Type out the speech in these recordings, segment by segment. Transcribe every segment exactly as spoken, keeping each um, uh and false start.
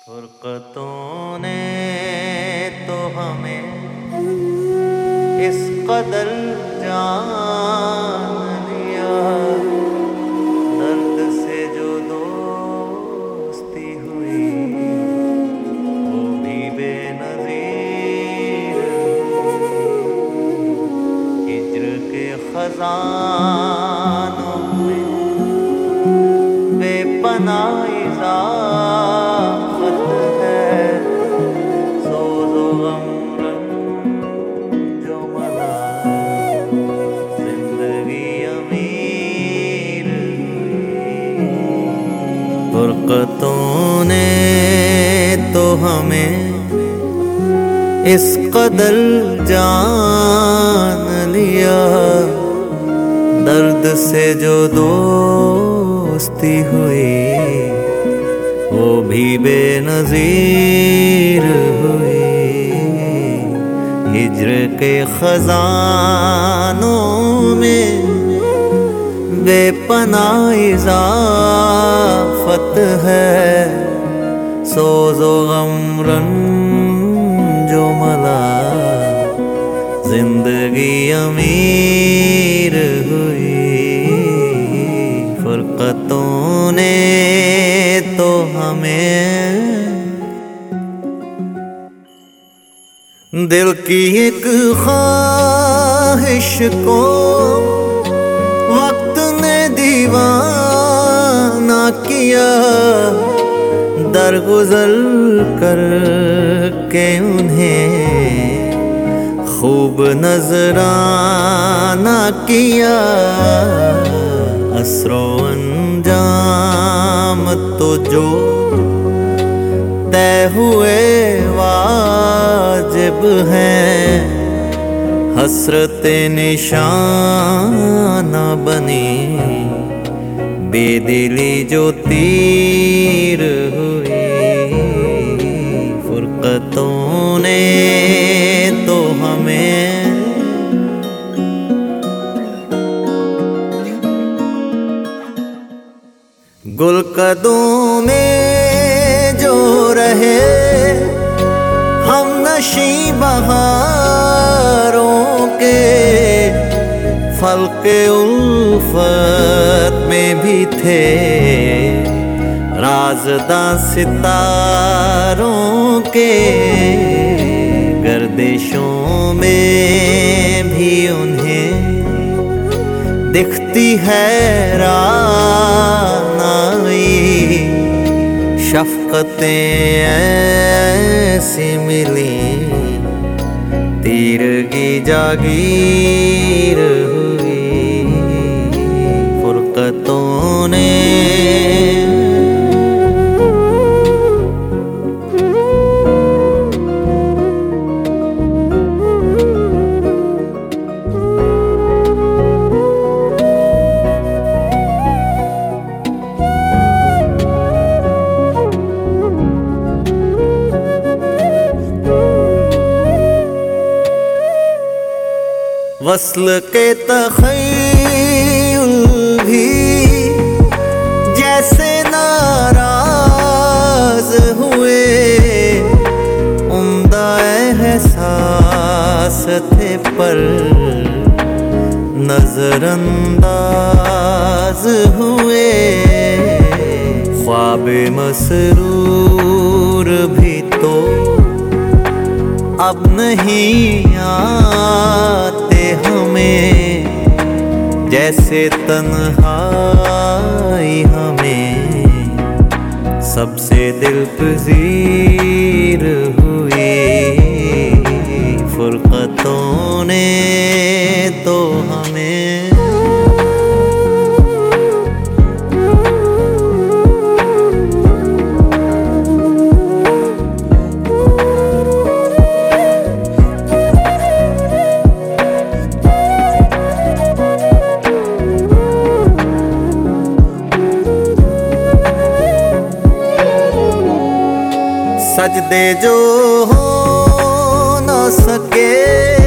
फुरक़तों ने तो हमें इस कदर जान लिया, दर्द से जो दोस्ती हुई वो भी बेनज़ीर। हिज्र के खजानों में बेपनाह इज़ाफ़त है, सोज़ो गम जो मला ज़िंदगी अमीर हुई। फुरक़तों ने तो हमें इस कदर जान लिया, दर्द से जो दोस्ती हुई वो भी बेनज़ीर हुई। हिज्र के खजानों में बेपनाह इज़ाफ़त है, सोज़ो गम जो मला ज़िंदगी अमीर हुई। फुरक़तों ने तो हमें दिल की एक ख्वाहिश को वक्त ने दीवाना किया, दरगुज़र कर के उन्हें खूब नजराना किया। असरो अंजाम तो जो तय हुए वाजिब हैं, हसरते निशाना बनी बेदिली जो तीर हुई। फुरक़तों ने तो हमें गुलकदों में जो रहे हम नशी बहारों के, फल के उल्फत में भी थे राज़दां सितारों के। गर्दिशों में भी उन्हें दिखती है रानाई, शफ़क़तें ऐसी मिली तीरगी जागीर हुई। फुरक़तों ने वस्ल के तख़य्युल भी जैसे नाराज़ हुए, उम्दा एहसास थे पर नज़रअंदाज हुए। ख्वाब मसरूर भी तो अब नहीं आते हमें, जैसे तन्हाई हमें सबसे दिल पज़ीर हुई। फुरक़तों ने तो हमें सजदे जो हो न सके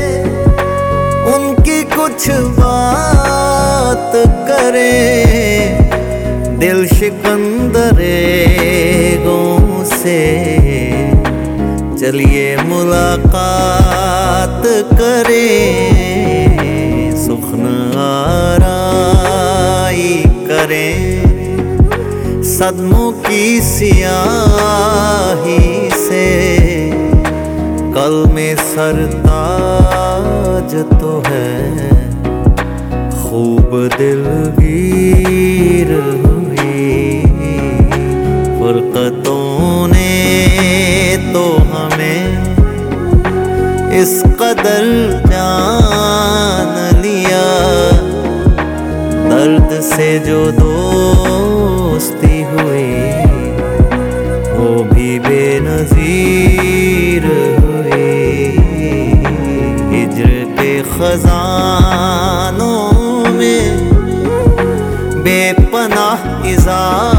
उनकी कुछ बात करे, दिल शिकंदरे गो से चलिए मुलाकात करें, सुख्न आराई करें। सदमों की सियाही से कल में सरताज तो है, खूब दिलगीर हुई फुरकतों ने तो हमें इस कदर जान लिया। दर्द से जो दोस्ती हुई वो भी बेनज़ीर हुई। हिज्र के खजानों में बेपनाह इज़ार